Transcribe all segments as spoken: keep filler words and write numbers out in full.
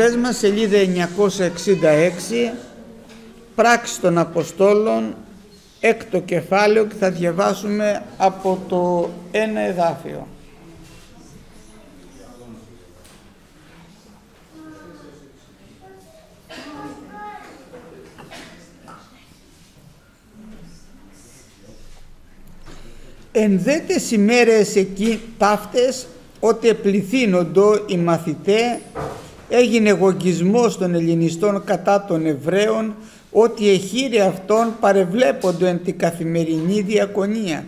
Πες μας σελίδα εννιακόσια εξήντα έξι, Πράξεις των Αποστόλων, έκτο κεφάλαιο, και θα διαβάσουμε από το ένα εδάφιο. Εν δε τες ημέρες εκεί ταύτες, ότι επληθύνοντο οι μαθηταί, έγινε γογγισμός των Ελληνιστών κατά των Εβραίων, ότι εχείρε αυτών παρεβλέποντο εν την καθημερινή διακονία.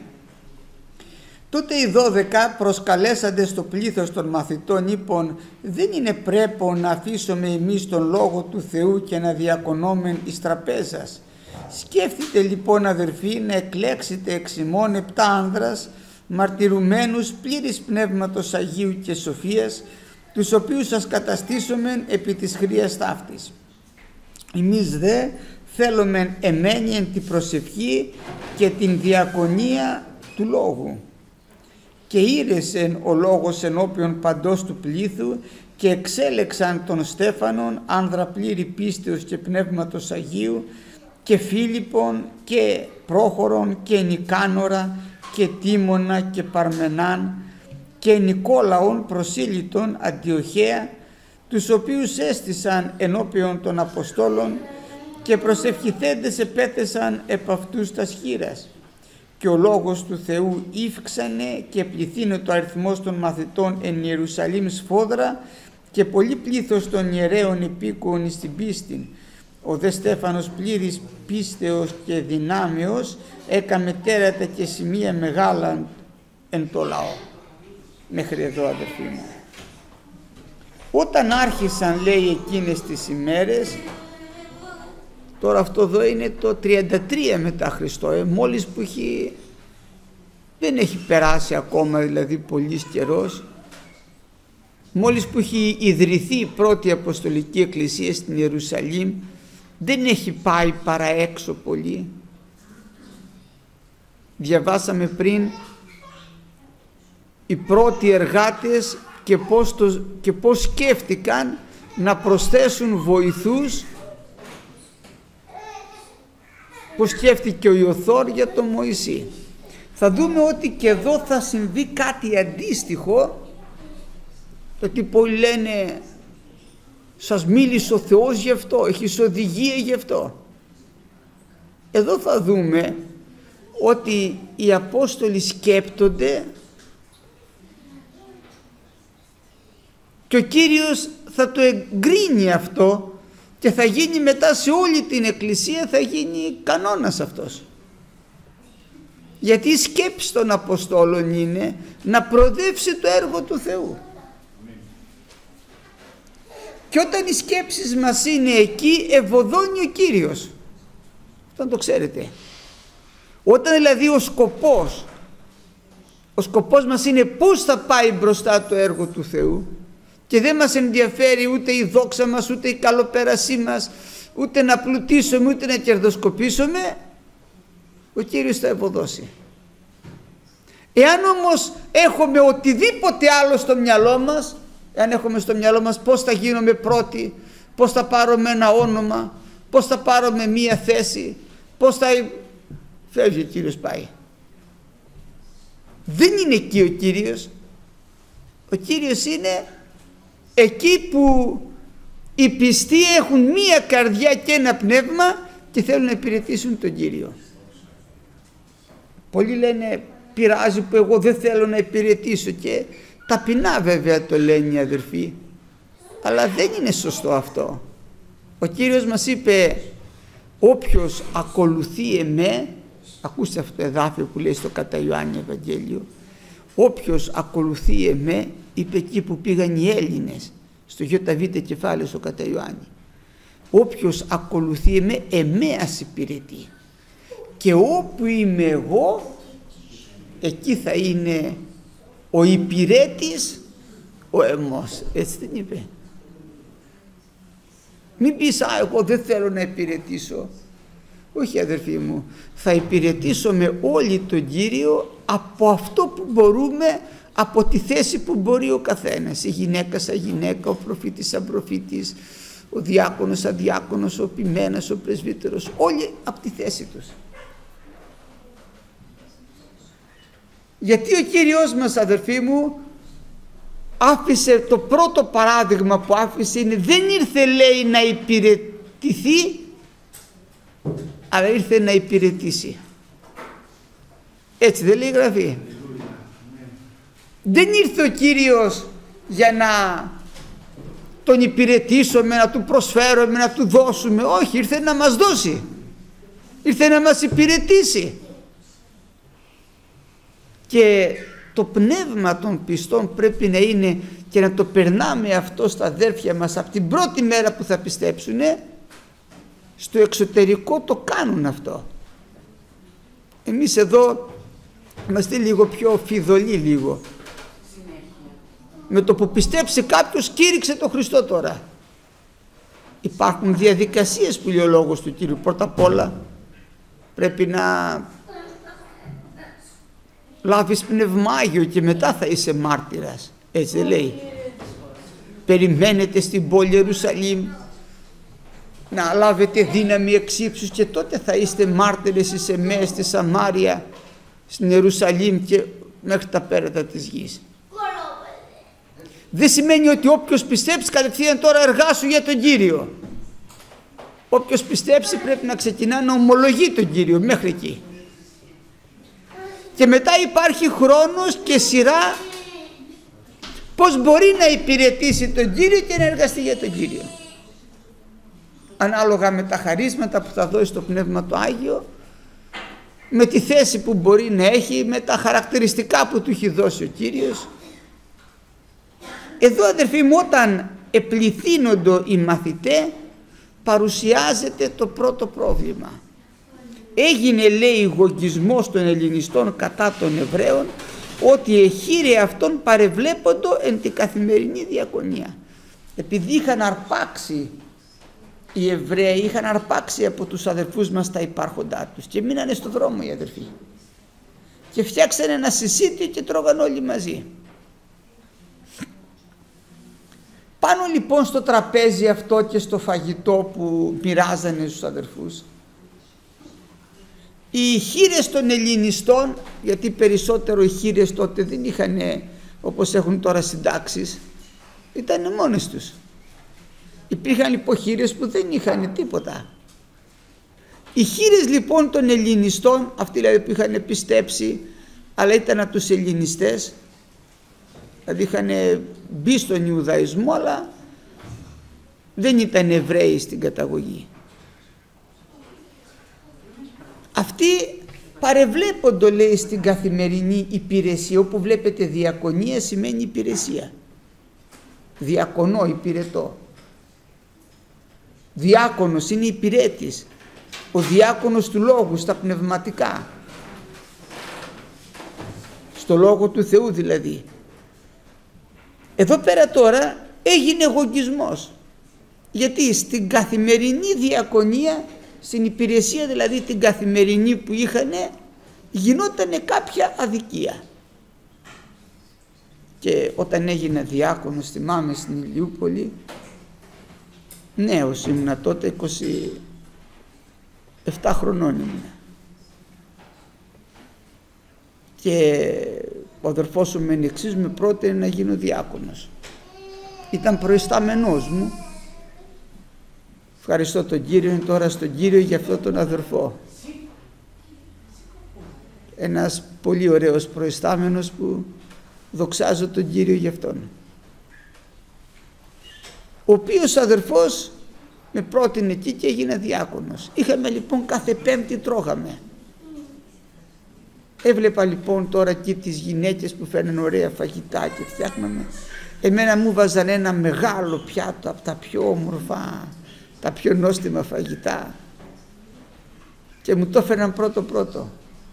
Τότε οι δώδεκα προσκαλέσαντε στο πλήθος των μαθητών είπον, δεν είναι πρέπον να αφήσουμε εμείς τον λόγο του Θεού και να διακονόμεν εις τραπέζας. Σκέφτητε λοιπόν αδερφοί να εκλέξετε εξ ημών επτά άνδρας μαρτυρουμένους πλήρης πνεύματος Αγίου και σοφίας, τους οποίους σας καταστήσομεν επί της χρείας ταύτης. Εμείς δε θέλομεν εμένη εν την προσευχή και την διακονία του λόγου. Και ήρεσεν ο λόγος ενώπιον παντός του πλήθου και εξέλεξαν τον Στέφανον, άνδρα πλήρη πίστεως και πνεύματος Αγίου, και Φίλιππον και Πρόχορον και Νικάνορα και Τίμωνα και Παρμενάν και Νικόλαον προσήλυτον Αντιοχέα, τους οποίους έστησαν ενώπιον των Αποστόλων και προσευχηθέντες επέθεσαν επ' αυτούς τας χείρας. Και ο λόγος του Θεού ύφξανε και πληθύνε το αριθμός των μαθητών εν Ιερουσαλήμ σφόδρα και πολύ πλήθος των ιερέων υπήκοων εις την πίστην. Ο δε Στέφανος πλήρης πίστεως και δυνάμεως έκαμε τέρατα και σημεία μεγάλα εν το λαό. Μέχρι εδώ αδερφοί μου. Όταν άρχισαν, λέει, εκείνες τις ημέρες, τώρα αυτό εδώ είναι το τριάντα τρία μετά Χριστό, ε, μόλις που έχει, δεν έχει περάσει ακόμα δηλαδή πολύς καιρός, μόλις που έχει ιδρυθεί η πρώτη Αποστολική Εκκλησία στην Ιερουσαλήμ, δεν έχει πάει παρά έξω πολύ. Διαβάσαμε πριν οι πρώτοι εργάτες και πώς, το, και πώς σκέφτηκαν να προσθέσουν βοηθούς, πώς σκέφτηκε ο Ιωθώρ για τον Μωυσή. Θα δούμε ότι και εδώ θα συμβεί κάτι αντίστοιχο, γιατί πολλοί λένε σας μίλησε ο Θεός γι' αυτό, έχεις οδηγία γι' αυτό. Εδώ θα δούμε ότι οι Απόστολοι σκέπτονται και ο Κύριος θα το εγκρίνει αυτό και θα γίνει μετά σε όλη την Εκκλησία, θα γίνει κανόνας αυτός. Γιατί η σκέψη των Αποστόλων είναι να προοδεύσει το έργο του Θεού. Και όταν οι σκέψεις μας είναι εκεί, ευωδώνει ο Κύριος. Αυτό το ξέρετε. Όταν δηλαδή ο σκοπός, ο σκοπός μας είναι πώς θα πάει μπροστά το έργο του Θεού και δεν μας ενδιαφέρει ούτε η δόξα μας, ούτε η καλοπέρασή μας, ούτε να πλουτίσουμε, ούτε να κερδοσκοπήσουμε, ο Κύριος θα ευωδώσει. Εάν όμως έχουμε οτιδήποτε άλλο στο μυαλό μας, εάν έχουμε στο μυαλό μας πώς θα γίνουμε πρώτοι, πώς θα πάρουμε ένα όνομα, πώς θα πάρουμε μία θέση, πώς θα... φεύγει ο Κύριος, πάει. Δεν είναι εκεί ο Κύριος. Ο Κύριος είναι εκεί που οι πιστοί έχουν μία καρδιά και ένα πνεύμα και θέλουν να υπηρετήσουν τον Κύριο. Πολλοί λένε πειράζει που εγώ δεν θέλω να υπηρετήσω, και ταπεινά βέβαια το λένε οι αδερφοί, αλλά δεν είναι σωστό αυτό. Ο Κύριος μας είπε όποιος ακολουθεί εμέ, ακούστε αυτό το εδάφιο που λέει στο κατά Ιωάννη Ευαγγέλιο, όποιος ακολουθεί εμέ, είπε εκεί που πήγαν οι Έλληνες στο ΙΒ κεφάλαιο στο κατά Ιωάννη, όποιος ακολουθεί εμέ, εμέας υπηρετεί, και όπου είμαι εγώ εκεί θα είναι ο υπηρέτης ο εμός. Έτσι δεν είπε? Μην πεις α, εγώ δεν θέλω να υπηρετήσω. Όχι αδερφοί μου, θα υπηρετήσω με όλη τον Κύριο από αυτό που μπορούμε, από τη θέση που μπορεί ο καθένας, η γυναίκα σαν γυναίκα, ο προφήτης σαν προφήτης, ο διάκονος σαν διάκονος, ο ποιμένας, ο πρεσβύτερος, όλοι από τη θέση τους. Γιατί ο Κύριος μας, αδερφοί μου, άφησε, το πρώτο παράδειγμα που άφησε είναι, δεν ήρθε, λέει, να υπηρετηθεί, αλλά ήρθε να υπηρετήσει. Έτσι δεν λέει η Γραφή? Δεν ήρθε ο Κύριος για να τον υπηρετήσουμε, να του προσφέρουμε, να του δώσουμε. Όχι, ήρθε να μας δώσει. Ήρθε να μας υπηρετήσει. Και το πνεύμα των πιστών πρέπει να είναι, και να το περνάμε αυτό στα αδέρφια μας από την πρώτη μέρα που θα πιστέψουν, στο εξωτερικό το κάνουν αυτό. Εμείς εδώ είμαστε λίγο πιο φιδωλοί λίγο. Με το που πιστέψει κάποιος, κήρυξε το Χριστό τώρα. Υπάρχουν διαδικασίες που λέει ο λόγος του Κύριου. Πρώτα απ' όλα πρέπει να λάβεις πνευμάγιο και μετά θα είσαι μάρτυρας. Έτσι δεν λέει? Περιμένετε στην πόλη Ιερουσαλήμ να λάβετε δύναμη εξ ύψους και τότε θα είστε μάρτυρες εις εμέ στη Σαμάρια, στην Ιερουσαλήμ και μέχρι τα πέρατα της γης. Δεν σημαίνει ότι όποιος πιστέψει κατευθείαν τώρα εργάσου για τον Κύριο. Όποιος πιστέψει πρέπει να ξεκινά να ομολογεί τον Κύριο μέχρι εκεί. Και μετά υπάρχει χρόνος και σειρά πώς μπορεί να υπηρετήσει τον Κύριο και να εργαστεί για τον Κύριο. Ανάλογα με τα χαρίσματα που θα δώσει το Πνεύμα το Άγιο, με τη θέση που μπορεί να έχει, με τα χαρακτηριστικά που του έχει δώσει ο Κύριος. Εδώ, αδερφοί μου, όταν επληθύνονται οι μαθητές, παρουσιάζεται το πρώτο πρόβλημα. Έγινε, λέει, γογγισμός των Ελληνιστών κατά των Εβραίων, ότι εχείρε αυτών παρεβλέποντο εν την καθημερινή διακονία. Επειδή είχαν αρπάξει οι Εβραίοι, είχαν αρπάξει από τους αδερφούς μας τα υπάρχοντά τους και μείνανε στο δρόμο οι αδερφοί και φτιάξανε ένα συσίτιο και τρώγαν όλοι μαζί. Πάνω λοιπόν στο τραπέζι αυτό και στο φαγητό που μοιράζανε στους αδερφούς, οι χήρες των Ελληνιστών, γιατί περισσότερο οι χήρες τότε δεν είχαν όπως έχουν τώρα συντάξεις, ήταν μόνες τους. Υπήρχαν λοιπόν χήρες που δεν είχαν τίποτα. Οι χήρες λοιπόν των Ελληνιστών, αυτοί δηλαδή που είχαν πιστέψει αλλά ήταν από τους Ελληνιστές, δηλαδή είχαν μπει στον Ιουδαϊσμό αλλά δεν ήταν Εβραίοι στην καταγωγή. Αυτοί παρεβλέποντο, λέει, στην καθημερινή υπηρεσία, όπου βλέπετε διακονία σημαίνει υπηρεσία. Διακονώ, υπηρετώ. Διάκονος είναι υπηρέτης. Ο διάκονος του λόγου, στα πνευματικά. Στο λόγο του Θεού δηλαδή. Εδώ πέρα τώρα έγινε γογγισμός. Γιατί στην καθημερινή διακονία, στην υπηρεσία δηλαδή την καθημερινή που είχανε, γινότανε κάποια αδικία. Και όταν έγινα διάκονος, θυμάμαι, στην Ηλιούπολη, νέος ήμουνα τότε, είκοσι επτά χρονών ήμουνα. Και ο αδερφός μου εξής με πρότεινε να γίνω διάκονος. Ήταν προϊστάμενός μου. Ευχαριστώ τον Κύριο τώρα στον Κύριο για αυτόν τον αδερφό. Ένας πολύ ωραίος προϊστάμενος που δοξάζω τον Κύριο για αυτόν. Ο οποίος αδερφός με πρότεινε εκεί και έγινα διάκονος. Είχαμε λοιπόν κάθε Πέμπτη τρώγαμε. Έβλεπα λοιπόν τώρα εκεί τις γυναίκες που φέρνουν ωραία φαγητά και φτιάχναμε. Εμένα μου βάζαν ένα μεγάλο πιάτο από τα πιο όμορφα, τα πιο νόστιμα φαγητά και μου το έφεραν πρώτο πρώτο.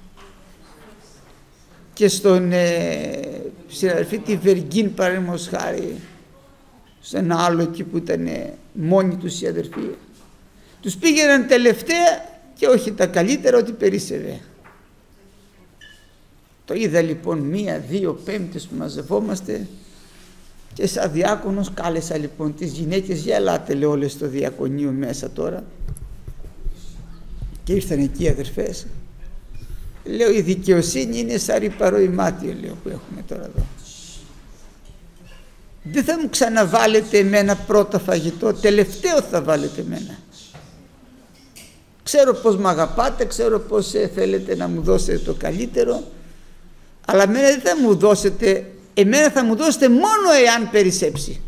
Και στον ε, συναδελφή τη Βεργίν, παραδείγματος χάρη, σε ένα άλλο εκεί που ήταν ε, μόνοι τους οι αδερφοί, τους πήγαιναν τελευταία και όχι τα καλύτερα, ό,τι περίσσευε. Το είδα λοιπόν μία-δύο πέμπτες που μαζευόμαστε και σαν διάκονος κάλεσα λοιπόν τις γυναίκες, για ελάτε λέω όλες στο διακονείο μέσα τώρα, και ήρθαν εκεί οι αδερφές. Λέω η δικαιοσύνη είναι σαν ρυπαρό ημάτιο, λέω, που έχουμε τώρα εδώ. Δεν θα μου ξαναβάλετε εμένα πρώτα φαγητό, τελευταίο θα βάλετε εμένα. Ξέρω πως μ' αγαπάτε, ξέρω πως ε, θέλετε να μου δώσετε το καλύτερο, αλλά εμένα δεν θα μου δώσετε, εμένα θα μου δώσετε μόνο εάν περισσέψει.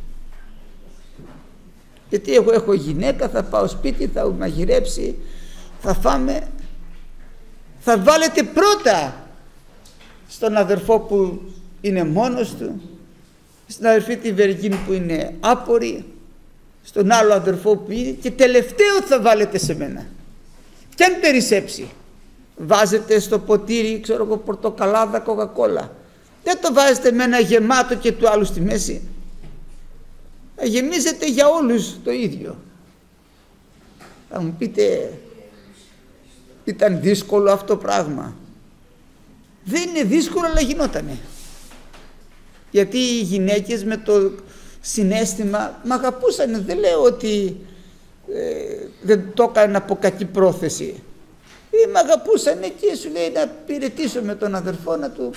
Γιατί εγώ έχω γυναίκα, θα πάω σπίτι, θα μαγειρέψει, θα φάμε. Θα βάλετε πρώτα στον αδερφό που είναι μόνος του, στην αδερφή τη Βεργίνη που είναι άπορη, στον άλλο αδερφό που είναι, και τελευταίο θα βάλετε σε μένα. Και αν περισσέψει, βάζετε στο ποτήρι, ξέρω εγώ, πορτοκαλάδα, κοκακόλα. Δεν το βάζετε με ένα γεμάτο και του άλλου στη μέση. Θα γεμίζετε για όλους το ίδιο. Θα μου πείτε, ήταν δύσκολο αυτό το πράγμα. Δεν είναι δύσκολο, αλλά γινότανε. Γιατί οι γυναίκες με το συναίσθημα μ' αγαπούσαν. Δεν λέω ότι ε, δεν το έκανα από κακή πρόθεση. Ή μ' αγαπούσαν και σου λέει να υπηρετήσω με τον αδερφό να του...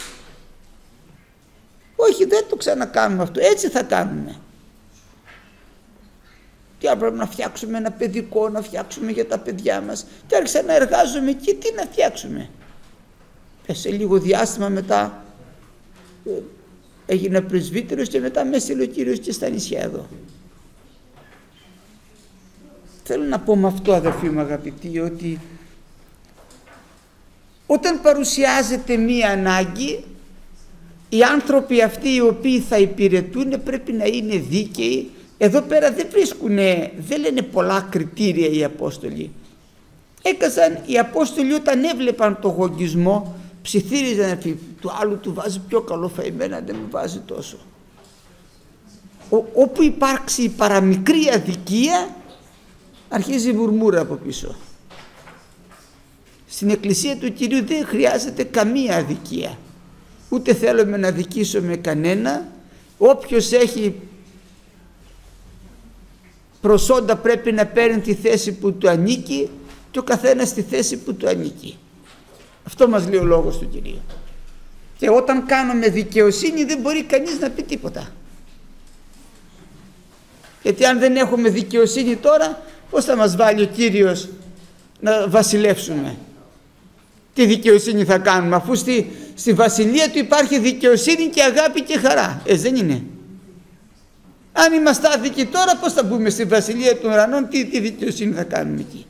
Όχι, δεν το ξανακάνουμε αυτό, έτσι θα κάνουμε. Και άρα πρέπει να φτιάξουμε ένα παιδικό, να φτιάξουμε για τα παιδιά μας. Και άρχισα να εργάζομαι και τι να φτιάξουμε. Ε, σε λίγο διάστημα μετά ε, έγινα πρεσβύτερος και μετά με έστειλε ο Κύριος και στα νησιά εδώ. Θέλω να πω με αυτό, αδερφοί μου αγαπητοί, ότι όταν παρουσιάζεται μία ανάγκη, οι άνθρωποι αυτοί οι οποίοι θα υπηρετούν πρέπει να είναι δίκαιοι. Εδώ πέρα δεν βρίσκουνε, δεν λένε πολλά κριτήρια οι Απόστολοι. Έκαζαν οι Απόστολοι όταν έβλεπαν το γογγισμό, ψιθύριζαν, του άλλου του βάζει πιο καλό φαημένα, δεν μου βάζει τόσο. Ο, όπου υπάρξει η παραμικρή αδικία, αρχίζει η μουρμούρα από πίσω. Στην Εκκλησία του Κυρίου δεν χρειάζεται καμία αδικία. Ούτε θέλουμε να δικήσουμε κανένα. Όποιος έχει προσόντα πρέπει να παίρνει τη θέση που του ανήκει και ο καθένας τη θέση που του ανήκει. Αυτό μας λέει ο λόγος του Κυρίου. Και όταν κάνουμε δικαιοσύνη δεν μπορεί κανείς να πει τίποτα. Γιατί αν δεν έχουμε δικαιοσύνη τώρα, πώς θα μας βάλει ο Κύριος να βασιλεύσουμε? Τι δικαιοσύνη θα κάνουμε, αφού στη, στη βασιλεία του υπάρχει δικαιοσύνη και αγάπη και χαρά? Ε, δεν είναι. Αν είμαστε άδικοι τώρα, πώς θα μπούμε στη βασιλεία των ουρανών, τι, τι δικαιοσύνη θα κάνουμε εκεί?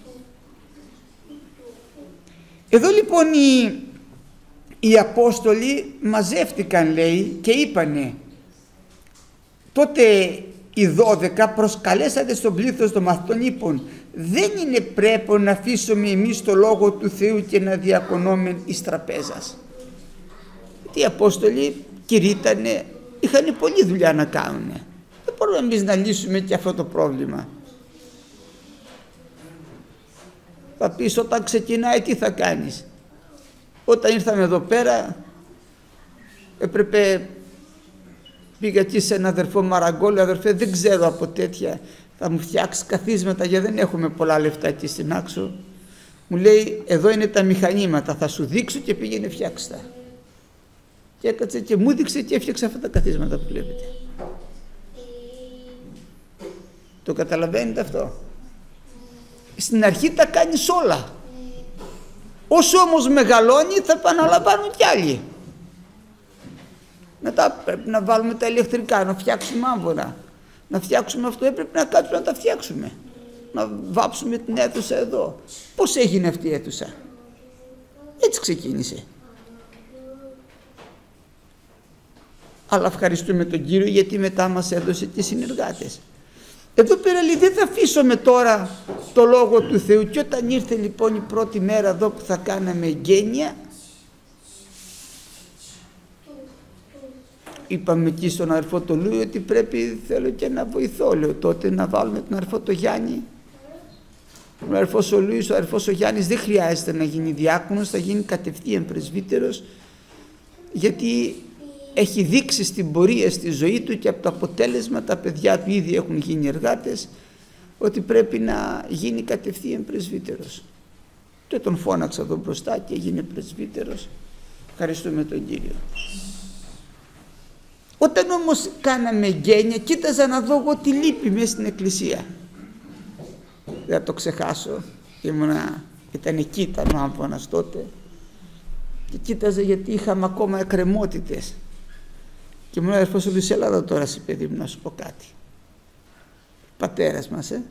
Εδώ λοιπόν οι, οι Απόστολοι μαζεύτηκαν, λέει, και είπανε, τότε οι δώδεκα προσκαλέσατε στον πλήθος των μαθητών, είπαν, δεν είναι πρέπει να αφήσουμε εμείς το λόγο του Θεού και να διακονόμεν εις τραπέζας. Γιατί οι Απόστολοι κηρύττανε, είχαν πολλή δουλειά να κάνουν. Δεν μπορούμε εμείς να λύσουμε και αυτό το πρόβλημα. Θα πεις, όταν ξεκινάει τι θα κάνεις? Όταν ήρθαμε εδώ πέρα έπρεπε, πήγα εκεί σε ένα αδερφό Μαραγκόλ, αδερφέ δεν ξέρω από τέτοια, θα μου φτιάξει καθίσματα γιατί δεν έχουμε πολλά λεφτά εκεί στην Άξο. Μου λέει, εδώ είναι τα μηχανήματα, θα σου δείξω και πήγαινε φτιάξει τα. Και έκατσε και μου δείξε και έφτιαξε αυτά τα καθίσματα που βλέπετε. Το καταλαβαίνετε αυτό? Στην αρχή τα κάνεις όλα. Όσο όμως μεγαλώνει θα επαναλαμβάνουν κι άλλοι. Μετά πρέπει να βάλουμε τα ηλεκτρικά, να φτιάξουμε άμβονα, να φτιάξουμε αυτό, έπρεπε να κάτσουμε να τα φτιάξουμε, να βάψουμε την αίθουσα εδώ. Πώς έγινε αυτή η αίθουσα? Έτσι ξεκίνησε. Αλλά ευχαριστούμε τον Κύριο γιατί μετά μας έδωσε και συνεργάτες. Εδώ πέρα λέει, δεν θα αφήσουμε τώρα το Λόγο του Θεού. Και όταν ήρθε λοιπόν η πρώτη μέρα εδώ που θα κάναμε εγγένεια, είπαμε εκεί στον αδερφό το Λούι ότι πρέπει, θέλω και να βοηθώ, λέω τότε να βάλουμε τον αδερφό το Γιάννη. Ο αδερφός ο Λούις, ο αδερφός ο Γιάννης δεν χρειάζεται να γίνει διάκονος, θα γίνει κατευθείαν πρεσβύτερος γιατί έχει δείξει στην πορεία στη ζωή του και από το αποτέλεσμα τα παιδιά του ήδη έχουν γίνει εργάτες, ότι πρέπει να γίνει κατευθείαν πρεσβύτερος. Και τον φώναξα εδώ μπροστά και έγινε πρεσβύτερος. Ευχαριστούμε τον Κύριο. Όταν όμως κάναμε γένεια, κοίταζα να δω εγώ τι λείπει μέσα στην εκκλησία. Δεν θα το ξεχάσω. Ήμουνα, ήταν εκεί, ήταν ο άμφωνας τότε. Και κοίταζα γιατί είχαμε ακόμα εκκρεμότητες. Και μου λέει, αδερφός ο Λουίς, έλα εδώ τώρα σε παιδί μου να σου πω κάτι. Πατέρας μας, ε.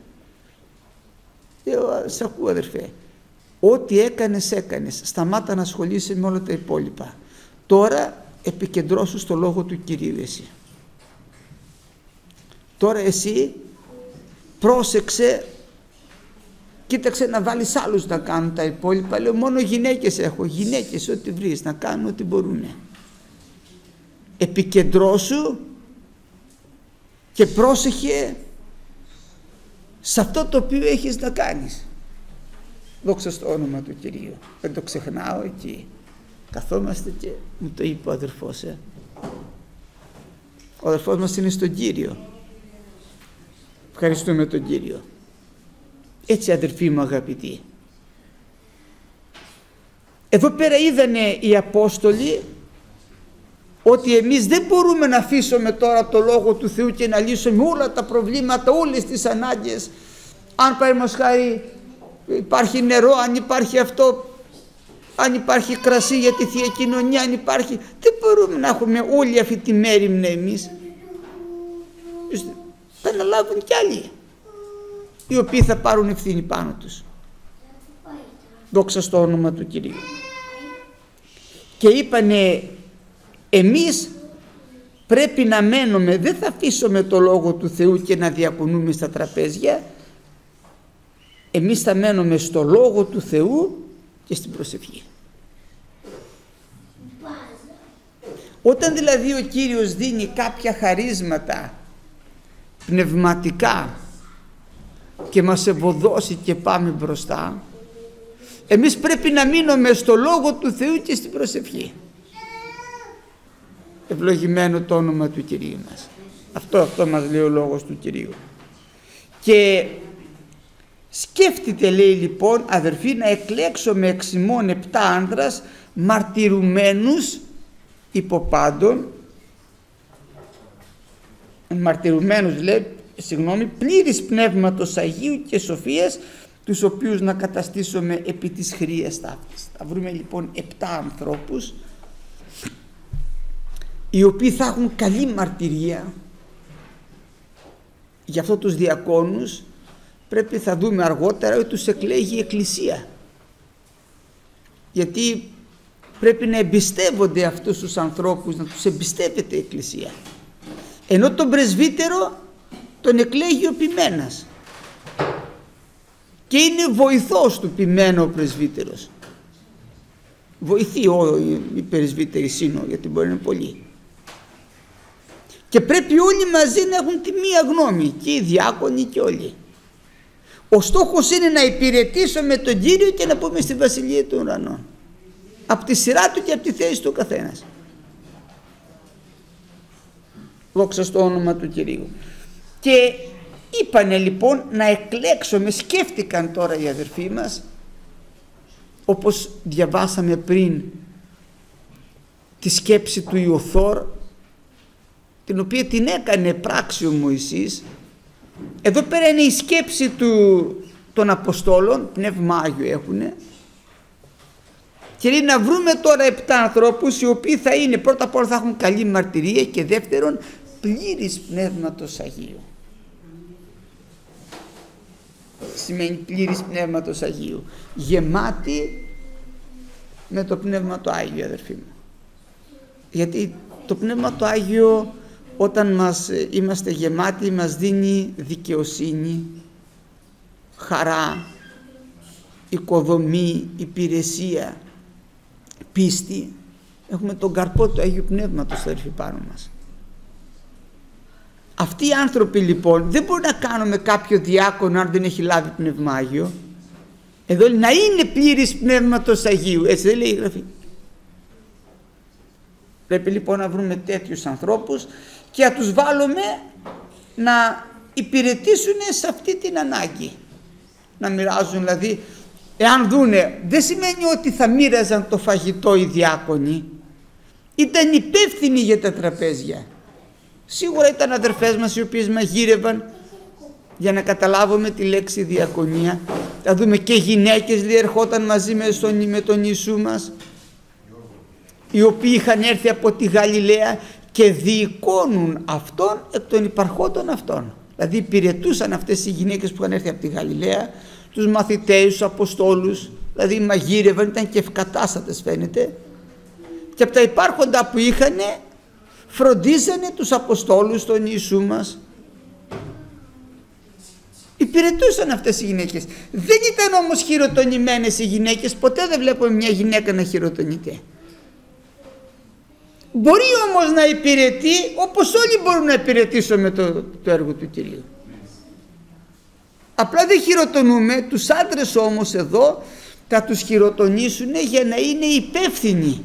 Λέω, σ' ακούω αδερφέ. Ό,τι έκανες, έκανες. Σταμάτα να ασχολείσαι με όλα τα υπόλοιπα. Τώρα επικεντρώσου στο λόγο του Κυρίου εσύ. Τώρα εσύ πρόσεξε, κοίταξε να βάλεις άλλους να κάνουν τα υπόλοιπα. Λέω, μόνο γυναίκες έχω. Γυναίκες ό,τι βρεις να κάνουν ό,τι μπορούν. Επικεντρώσου και πρόσεχε σε αυτό το οποίο έχεις να κάνεις. Δόξα στο όνομα του Κυρίου. Δεν το ξεχνάω εκεί. Καθόμαστε και μου το είπε ο αδερφός. Ε. Ο αδερφός μας είναι στον Κύριο. Ευχαριστούμε τον Κύριο. Έτσι αδερφοί μου αγαπητοί. Εδώ πέρα είδανε οι Απόστολοι ότι εμείς δεν μπορούμε να αφήσουμε τώρα το Λόγο του Θεού και να λύσουμε όλα τα προβλήματα, όλες τις ανάγκες. Αν παραδείγματος χάρη υπάρχει νερό, αν υπάρχει αυτό, αν υπάρχει κρασί για τη Θεία Κοινωνία, αν υπάρχει, δεν μπορούμε να έχουμε όλη αυτή τη μέριμνα εμείς. Θα αναλάβουν κι άλλοι οι οποίοι θα πάρουν ευθύνη πάνω τους. Δόξα στο όνομα του Κυρίου. Και είπανε, εμείς πρέπει να μένουμε, δεν θα αφήσουμε το Λόγο του Θεού και να διακονούμε στα τραπέζια. Εμείς θα μένουμε στο Λόγο του Θεού και στην προσευχή. Όταν δηλαδή ο Κύριος δίνει κάποια χαρίσματα πνευματικά και μας ευωδώσει και πάμε μπροστά, εμείς πρέπει να μείνουμε στο Λόγο του Θεού και στην προσευχή. Ευλογημένο το όνομα του Κυρίου μας. Αυτό, αυτό μας λέει ο Λόγος του Κυρίου. Και σκέφτεται, λέει λοιπόν, αδερφοί, να εκλέξουμε εξ ημών επτά άνδρας μαρτυρουμένους υποπάντων, μαρτυρουμένους λέει, συγγνώμη, πλήρης πνεύματος Αγίου και σοφίας, τους οποίους να καταστήσουμε επί της χρείας ταύτης. Θα βρούμε λοιπόν επτά ανθρώπους οι οποίοι θα έχουν καλή μαρτυρία. Γι' αυτό τους διακόνους πρέπει, θα δούμε αργότερα, ότι τους εκλέγει η Εκκλησία, γιατί πρέπει να εμπιστεύονται αυτούς τους ανθρώπους, να τους εμπιστεύεται η Εκκλησία. Ενώ τον πρεσβύτερο τον εκλέγει ο ποιμένας και είναι βοηθός του ποιμένου ο πρεσβύτερος. Βοηθεί όλοι οι πρεσβύτεροι σύνο, γιατί μπορεί να είναι πολλοί. Και πρέπει όλοι μαζί να έχουν τη μία γνώμη, και οι διάκονοι και όλοι. Ο στόχος είναι να υπηρετήσουμε τον Κύριο και να πούμε στη Βασιλεία των Ουρανών. Από τη σειρά του και από τη θέση του καθένας. Δόξα στο όνομα του Κυρίου. Και είπανε λοιπόν να εκλέξουμε, σκέφτηκαν τώρα οι αδερφοί μας, όπως διαβάσαμε πριν τη σκέψη του Ιωθώρ, την οποία την έκανε πράξη ο Μωυσής. Εδώ πέρα είναι η σκέψη του, των Αποστόλων, Πνεύμα Άγιο έχουνε, και λέει να βρούμε τώρα επτά ανθρώπους οι οποίοι θα είναι, πρώτα απ' όλα θα έχουν καλή μαρτυρία, και δεύτερον πλήρης Πνεύματος Αγίου. Σημαίνει πλήρης Πνεύματος Αγίου, γεμάτη με το Πνεύμα το Άγιο, αδερφοί μου. Γιατί το Πνεύμα το Άγιο, όταν μας είμαστε γεμάτοι, μας δίνει δικαιοσύνη, χαρά, οικοδομή, υπηρεσία, πίστη. Έχουμε τον καρπό του Αγίου Πνεύματος, αδερφοί, πάνω μας. Αυτοί οι άνθρωποι λοιπόν δεν μπορεί να κάνουμε κάποιο διάκονο αν δεν έχει λάβει Πνεύμα Άγιο. Εδώ λέει να είναι πλήρης Πνεύματος Αγίου, έτσι δεν λέει η Γραφή. Πρέπει λοιπόν να βρούμε τέτοιους ανθρώπους και να τους βάλουμε να υπηρετήσουν σε αυτή την ανάγκη. Να μοιράζουν δηλαδή, εάν δούνε, δεν σημαίνει ότι θα μοίραζαν το φαγητό οι διάκονοι. Ήταν υπεύθυνοι για τα τραπέζια. Σίγουρα ήταν αδερφές μας οι οποίες μαγείρευαν, για να καταλάβουμε τη λέξη διακονία. Θα δούμε και γυναίκες διερχόταν μαζί με τον, με τον Ιησού μας, οι οποίοι είχαν έρθει από τη Γαλιλαία και διεικόνουν αυτόν εκ των υπαρχόντων αυτών. Δηλαδή υπηρετούσαν αυτές οι γυναίκες που είχαν έρθει από τη Γαλιλαία, τους μαθητές, τους Αποστόλους, δηλαδή μαγείρευαν, ήταν και ευκατάστατες φαίνεται, και από τα υπάρχοντα που είχαν φροντίζανε τους Αποστόλους, τον Ιησού μας. Υπηρετούσαν αυτές οι γυναίκες. Δεν ήταν όμως χειροτονημένες οι γυναίκες, ποτέ δεν βλέπουμε μια γυναίκα να χειροτονείται. Μπορεί όμως να υπηρετεί όπως όλοι μπορούν να υπηρετήσουν με το, το έργο του Κυρίου. Απλά δεν χειροτονούμε, τους άντρες όμως εδώ θα τους χειροτονήσουν για να είναι υπεύθυνοι.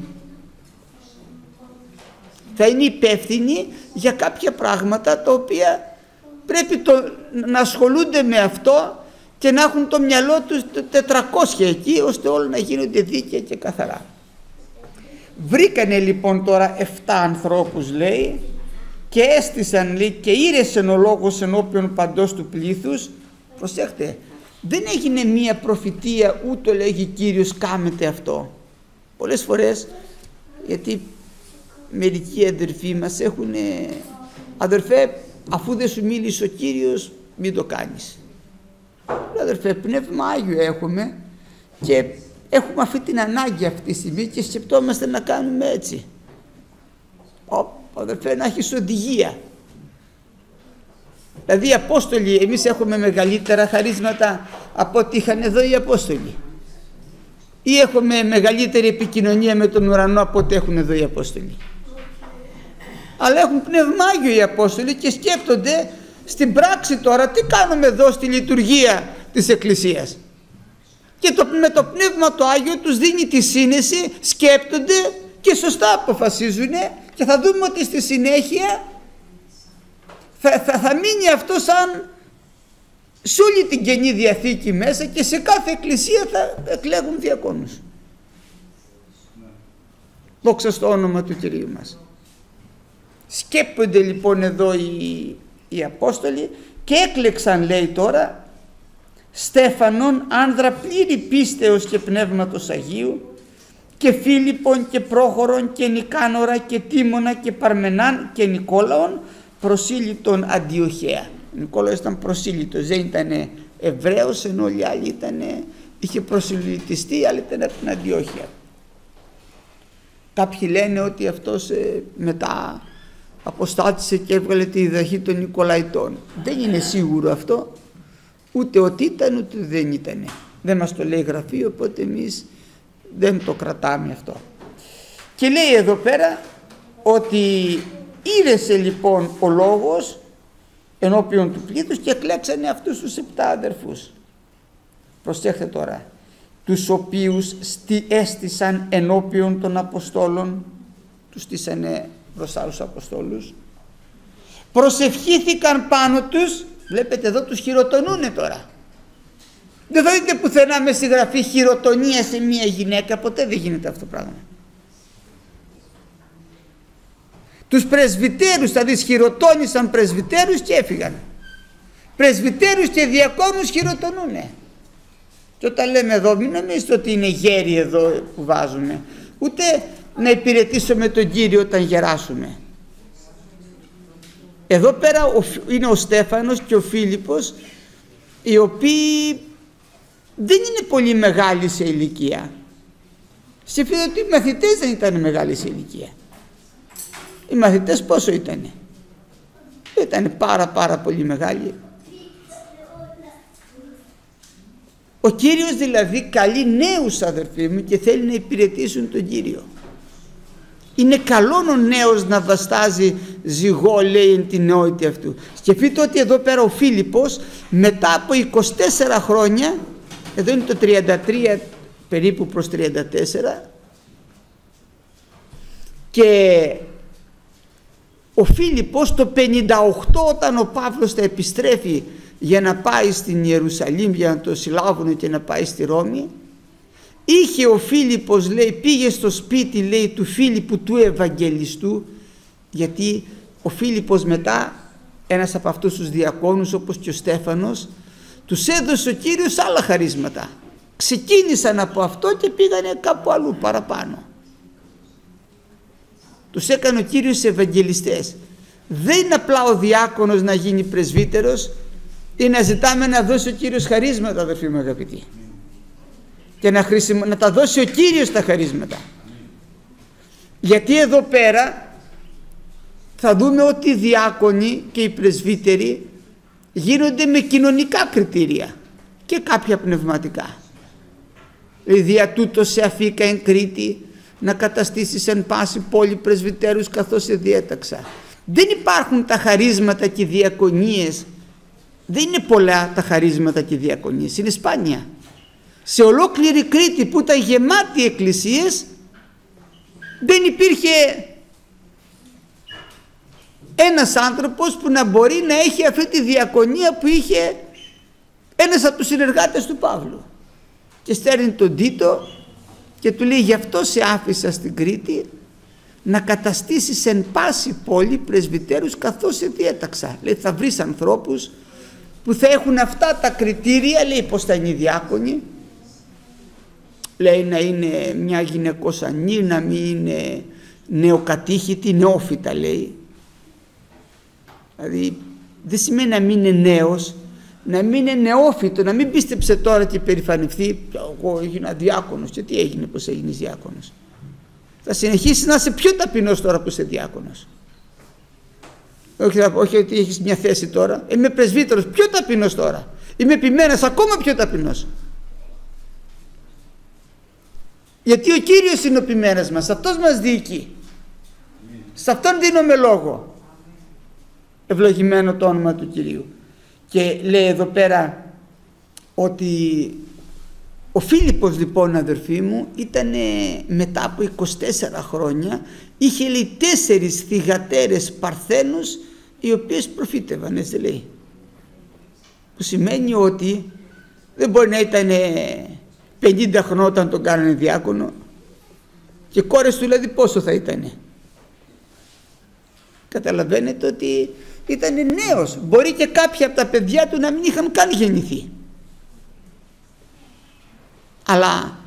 Θα είναι υπεύθυνοι για κάποια πράγματα τα οποία πρέπει το, να ασχολούνται με αυτό και να έχουν το μυαλό τους τετρακόσια εκεί, ώστε όλα να γίνονται δίκαια και καθαρά. Βρήκανε λοιπόν τώρα εφτά ανθρώπους, λέει, και έστησαν, λέει, και ήρεσεν ο λόγος ενώπιον παντός του πλήθους. Προσέχτε, δεν έγινε μία προφητεία ούτω λέγει Κύριος κάμετε αυτό. Πολλές φορές, γιατί μερικοί αδερφοί μας έχουν, αδερφέ, αφού δεν σου μίλησε ο Κύριος μην το κάνεις. Αδερφέ, πνεύμα Άγιο έχουμε και έχουμε αυτή την ανάγκη αυτή τη στιγμή και σκεπτόμαστε να κάνουμε έτσι. Ω, αδερφέ, να έχεις οδηγία. Δηλαδή οι Απόστολοι, εμείς έχουμε μεγαλύτερα χαρίσματα από ό,τι είχαν εδώ οι Απόστολοι, ή έχουμε μεγαλύτερη επικοινωνία με τον ουρανό από ό,τι έχουν εδώ οι Απόστολοι? Αλλά έχουν πνεύμα Άγιο οι Απόστολοι και σκέπτονται στην πράξη τώρα τι κάνουμε εδώ στη λειτουργία της Εκκλησίας. Και το, με το πνεύμα το Άγιο τους δίνει τη σύνεση, σκέπτονται και σωστά αποφασίζουν, και θα δούμε ότι στη συνέχεια θα, θα, θα μείνει αυτό σαν σε όλη την Καινή Διαθήκη μέσα, και σε κάθε εκκλησία θα εκλέγουν διακόνους. Δόξα στο όνομα του Κυρίου μας. Σκέπτονται λοιπόν εδώ οι, οι Απόστολοι και έκλεξαν, λέει τώρα, Στέφανον, άνδρα πλήρη πίστεως και πνεύματος Αγίου, και Φίλιππον και Πρόχορον και Νικάνορα και Τίμωνα και Παρμενάν και Νικόλαον, προσήλυτον Αντιοχέα. Ο Νικόλαος ήταν προσήλυτος, δεν ήταν Εβραίος, ενώ όλοι οι άλλοι ήταν, είχε προσιλητιστεί, αλλά ήταν από την Αντιόχεια. Κάποιοι λένε ότι αυτός ε, μετά αποστάτησε και έβγαλε τη διδαχή των Νικολαϊτών. Δεν είναι σίγουρο αυτό, ούτε ότι ήταν ούτε δεν ήταν. Δεν μας το λέει η Γραφή, οπότε εμείς δεν το κρατάμε αυτό. Και λέει εδώ πέρα ότι ήρεσε λοιπόν ο λόγος ενώπιον του πλήθους και εκλέξανε αυτούς τους επτά αδερφούς. Προσέχτε τώρα, τους οποίους έστησαν ενώπιον των Αποστόλων, τους στήσανε μπροστά στους Αποστόλους, προσευχήθηκαν πάνω τους. Βλέπετε εδώ τους χειροτονούνε τώρα. Δεν θα δείτε πουθενά μες στη Γραφή χειροτονία σε μία γυναίκα, ποτέ δεν γίνεται αυτό το πράγμα. Τους πρεσβυτέρους, θα δεις, χειροτώνησαν πρεσβυτέρους και έφυγαν. Πρεσβυτέρους και διακόνους χειροτονούνε. Και όταν λέμε εδώ, μην νομίζετε ότι είναι γέροι εδώ που βάζουμε, ούτε να υπηρετήσουμε τον Κύριο όταν γεράσουμε. Εδώ πέρα είναι ο Στέφανος και ο Φίλιππος, οι οποίοι δεν είναι πολύ μεγάλοι σε ηλικία. Σκεφτείτε ότι οι μαθητές δεν ήταν μεγάλοι σε ηλικία. Οι μαθητές πόσο ήτανε? Ήταν πάρα πάρα πολύ μεγάλοι. Ο Κύριος δηλαδή καλεί νέους, αδερφοί μου, και θέλει να υπηρετήσουν τον Κύριο. Είναι καλό ο νέος να βαστάζει ζυγό, λέει, εν την νεότητα αυτού. Σκεφτείτε ότι εδώ πέρα ο Φίλιππος μετά από είκοσι τέσσερα χρόνια, εδώ είναι το τριάντα τρία περίπου προς τριάντα τέσσερα, Και ο Φίλιππος το πενήντα οκτώ, όταν ο Παύλος θα επιστρέφει για να πάει στην Ιερουσαλήμ, για να το συλλάβουν και να πάει στη Ρώμη, είχε ο Φίλιππος, λέει, πήγε στο σπίτι, λέει, του Φίλιππου του Ευαγγελιστού, γιατί ο Φίλιππος μετά, ένας από αυτούς τους διακόνους όπως και ο Στέφανος, τους έδωσε ο Κύριος άλλα χαρίσματα. Ξεκίνησαν από αυτό και πήγανε κάπου αλλού παραπάνω. Τους έκανε ο Κύριος Ευαγγελιστές. Δεν είναι απλά ο διάκονος να γίνει πρεσβύτερος, ή να ζητάμε να δώσει ο Κύριος χαρίσματα, αδερφοί μου αγαπητοί, και να, χρησιμο... να τα δώσει ο Κύριος τα χαρίσματα. Γιατί εδώ πέρα θα δούμε ότι οι διάκονοι και οι πρεσβύτεροι γίνονται με κοινωνικά κριτήρια και κάποια πνευματικά. Δηλαδή, δια τούτο σε αφήκα εν Κρήτη να καταστήσεις εν πάση πόλη πρεσβυτέρους καθώς σε διέταξα. Δεν υπάρχουν τα χαρίσματα και οι διακονίες, δεν είναι πολλά τα χαρίσματα και οι διακονίες, είναι σπάνια. Σε ολόκληρη Κρήτη που ήταν γεμάτη εκκλησίες, δεν υπήρχε ένας άνθρωπος που να μπορεί να έχει αυτή τη διακονία που είχε ένας από τους συνεργάτες του Παύλου. Και στέλνει τον Τίτο και του λέει, γι' αυτό σε άφησα στην Κρήτη να καταστήσεις εν πάση πόλη πρεσβυτέρους καθώς σε διέταξα. Λέει, θα βρεις ανθρώπους που θα έχουν αυτά τα κριτήρια, λέει, πως θα είναι οι διάκονοι. Λέει, να είναι μια γυναικός ανή, να μην είναι νεοκατήχητη, νεόφυτα, λέει. Δηλαδή δεν σημαίνει να μην είναι νέος, να μην είναι νεόφυτο, να μην πίστεψε τώρα και περηφανευτεί, εγώ έγινα διάκονος. Και τι έγινε πως έγινες διάκονος? Θα συνεχίσεις να είσαι πιο ταπεινός τώρα που είσαι διάκονος. Όχι, όχι ότι έχεις μια θέση τώρα, είμαι πρεσβύτερος, πιο ταπεινός τώρα. Είμαι επιμένας, ακόμα πιο ταπεινός. Γιατί ο Κύριος είναι ο επιμένας μας, αυτός μας διοικεί. Σε αυτόν δίνουμε λόγο. Ευλογημένο το όνομα του Κυρίου. Και λέει εδώ πέρα ότι ο Φίλιππος, λοιπόν, αδερφοί μου, ήταν μετά από είκοσι τέσσερα χρόνια, είχε, λέει, τέσσερις θυγατέρες παρθένους οι οποίες προφήτευαν, έτσι λέει. Που σημαίνει ότι δεν μπορεί να ήταν πενήντα χρονών όταν τον κάνανε διάκονο, και κόρες του δηλαδή πόσο θα ήτανε? Καταλαβαίνετε ότι ήταν νέος. Μπορεί και κάποια από τα παιδιά του να μην είχαν καν γεννηθεί. Αλλά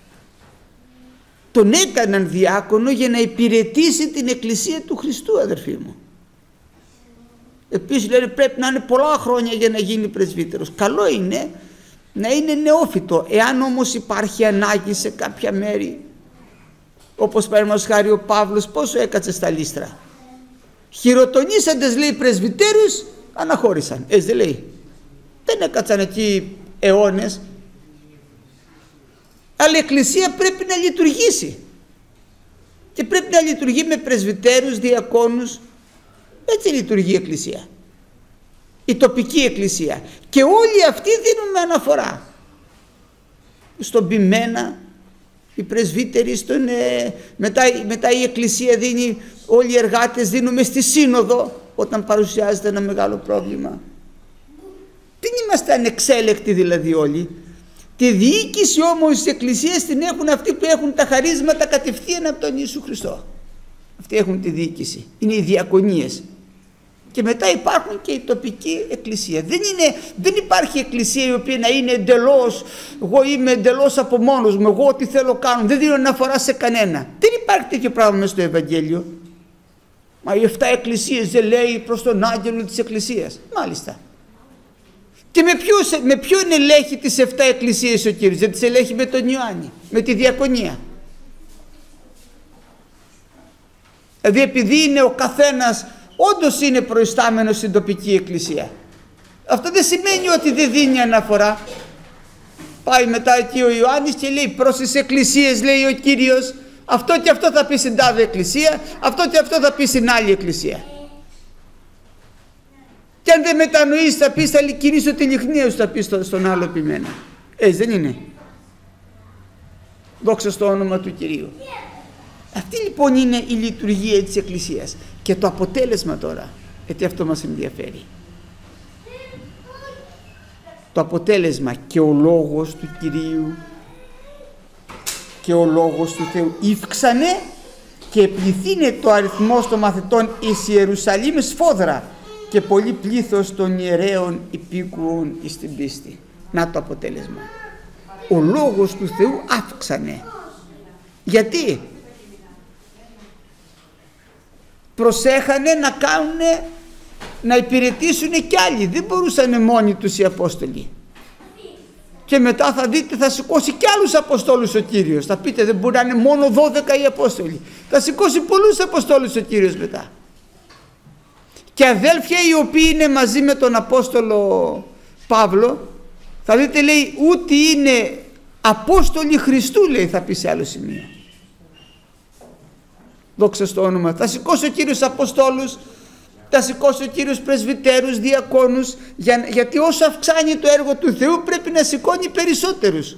τον έκαναν διάκονο για να υπηρετήσει την Εκκλησία του Χριστού, αδερφοί μου. Επίσης λένε πρέπει να είναι πολλά χρόνια για να γίνει πρεσβύτερος. Καλό είναι να είναι νεόφυτο. Εάν όμως υπάρχει ανάγκη σε κάποια μέρη, όπως παραδείγματος χάρη ο Παύλος πόσο έκατσε στα Λύστρα, χειροτονήσαντες, λέει, πρεσβυτέρους, αναχώρησαν. Έτσι δεν λέει? Δεν έκατσαν εκεί αιώνες. Αλλά η Εκκλησία πρέπει να λειτουργήσει. Και πρέπει να λειτουργεί με πρεσβυτέρους, διακόνους. Έτσι λειτουργεί η Εκκλησία. Η τοπική Εκκλησία. Και όλοι αυτοί δίνουν αναφορά. Στον ποιμένα, οι πρεσβύτεροι, στον, ε, μετά, μετά η Εκκλησία δίνει, όλοι οι εργάτες δίνουμε στη Σύνοδο όταν παρουσιάζεται ένα μεγάλο πρόβλημα. Δεν είμαστε ανεξέλεκτοι δηλαδή όλοι. Τη διοίκηση όμως της Εκκλησίας την έχουν αυτοί που έχουν τα χαρίσματα κατευθείαν από τον Ιησού Χριστό. Αυτοί έχουν τη διοίκηση. Είναι οι διακονίες. Και μετά υπάρχουν και η τοπική εκκλησία. Δεν, είναι, δεν υπάρχει εκκλησία η οποία να είναι εντελώς, εγώ είμαι εντελώς από μόνος μου, εγώ ό,τι θέλω κάνω, δεν δίνω αναφορά σε κανένα. Δεν υπάρχει τέτοιο πράγμα μέσα στο Ευαγγέλιο. Μα οι εφτά εκκλησίες δεν λέει προς τον άγγελο της εκκλησίας? Μάλιστα. Και με, ποιος, με ποιον ελέγχει τις εφτά εκκλησίες ο Κύριος? Δεν τις ελέγχει με τον Ιωάννη, με τη διακονία. Δηλαδή επειδή είναι ο καθένας, όντως είναι προϊστάμενος στην τοπική εκκλησία. Αυτό δεν σημαίνει ότι δεν δίνει αναφορά. Πάει μετά εκεί ο Ιωάννης και λέει προς τις εκκλησίες, λέει ο Κύριος, αυτό και αυτό θα πει στην τάδε εκκλησία, αυτό και αυτό θα πει στην άλλη εκκλησία. Και αν δεν μετανοείς θα πεις, θα κηρύσω τη λιχνία σου, θα πεις στον άλλο ποιμένα. Έτσι δεν είναι? Δόξα στο όνομα του Κυρίου. Αυτή λοιπόν είναι η λειτουργία της Εκκλησίας. Και το αποτέλεσμα τώρα, γιατί αυτό μας ενδιαφέρει. Το αποτέλεσμα και ο λόγος του Κυρίου και ο λόγος του Θεού ήφξανε και πληθύνε το αριθμός των μαθητών εις Ιερουσαλήμ σφόδρα και πολύ πλήθος των ιερέων υπήκουων εις την πίστη. Να το αποτέλεσμα. Ο λόγος του Θεού αύξανε. Γιατί? Προσέχανε να κάνουν, να υπηρετήσουν κι άλλοι. Δεν μπορούσαν μόνοι τους οι Απόστολοι. Και μετά θα δείτε, θα σηκώσει κι άλλους Αποστόλους ο Κύριος. Θα πείτε, δεν μπορεί να είναι μόνο δώδεκα οι Απόστολοι. Θα σηκώσει πολλούς Αποστόλους ο Κύριος μετά. Και αδέλφια οι οποίοι είναι μαζί με τον Απόστολο Παύλο, θα δείτε, λέει, ούτε είναι Απόστολοι Χριστού, λέει, θα πει σε άλλο σημείο. Δόξα στο όνομα. Θα σηκώσει ο Κύριος Αποστόλους, θα σηκώσει ο Κύριος πρεσβυτέρους, διακόνους, για, γιατί όσο αυξάνει το έργο του Θεού πρέπει να σηκώνει περισσότερους.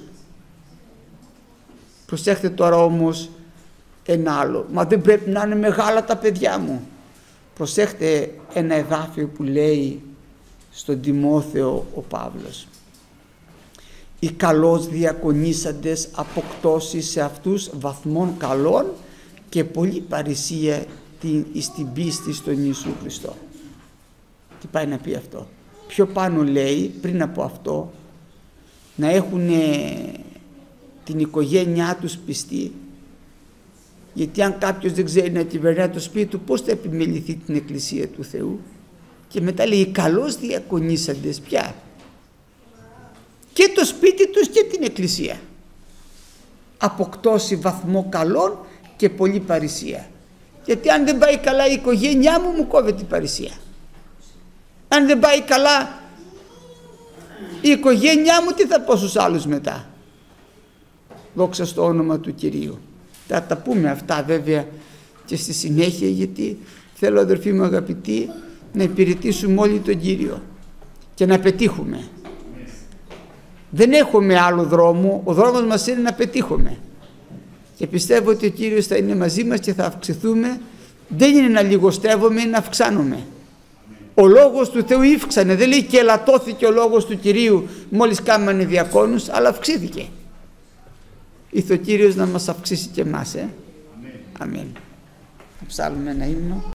Προσέχτε τώρα όμως ένα άλλο. Μα δεν πρέπει να είναι μεγάλα τα παιδιά μου. Προσέχτε ένα εδάφιο που λέει στον Τιμόθεο ο Παύλος. Οι καλώς διακονήσαντες αποκτώσει σε αυτούς βαθμών καλών και πολύ παρησία στην πίστη στον Ιησού Χριστό. Τι πάει να πει αυτό? Πιο πάνω λέει, πριν από αυτό, να έχουν την οικογένειά τους πιστή, γιατί αν κάποιος δεν ξέρει να κυβερνάει το σπίτι του, πώς θα επιμεληθεί την Εκκλησία του Θεού? Και μετά λέει καλώς διακονήσαντες πια και το σπίτι τους και την Εκκλησία. Αποκτώσει βαθμό καλών και πολύ παρησία. Γιατί αν δεν πάει καλά η οικογένειά μου, μου κόβει την παρησία. Αν δεν πάει καλά η οικογένειά μου, τι θα πω στους άλλους μετά? Δόξα στο όνομα του Κυρίου. Θα τα πούμε αυτά βέβαια και στη συνέχεια, γιατί θέλω, αδερφοί μου αγαπητοί, να υπηρετήσουμε όλοι τον Κύριο και να πετύχουμε. Δεν έχουμε άλλο δρόμο, ο δρόμος μας είναι να πετύχουμε. Και πιστεύω ότι ο Κύριος θα είναι μαζί μας και θα αυξηθούμε. Δεν είναι να λιγοστεύουμε, είναι να αυξάνουμε. Ο λόγος του Θεού ήφξανε, δεν λέει και ελαττώθηκε ο λόγος του Κυρίου μόλις κάμανε διακόνους, αλλά αυξήθηκε. Ήρθε ο Κύριος να μας αυξήσει και εμάς. Ε? Αμήν. Θα ψάλουμε ένα ύμνο.